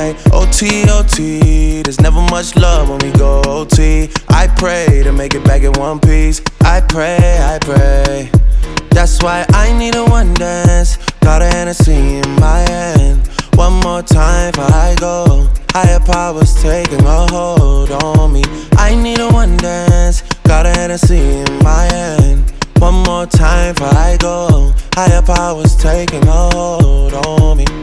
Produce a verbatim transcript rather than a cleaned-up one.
night. O T, O T, there's never much love when we go O T. I pray to make it back in one piece. I pray, I pray. That's why I need a one dance. Got a Hennessy in my hand. One more time before I go. Higher powers taking a hold on me. I need a one dance. Got a Hennessy in my hand. One more time before I go. Higher powers taking a hold on me.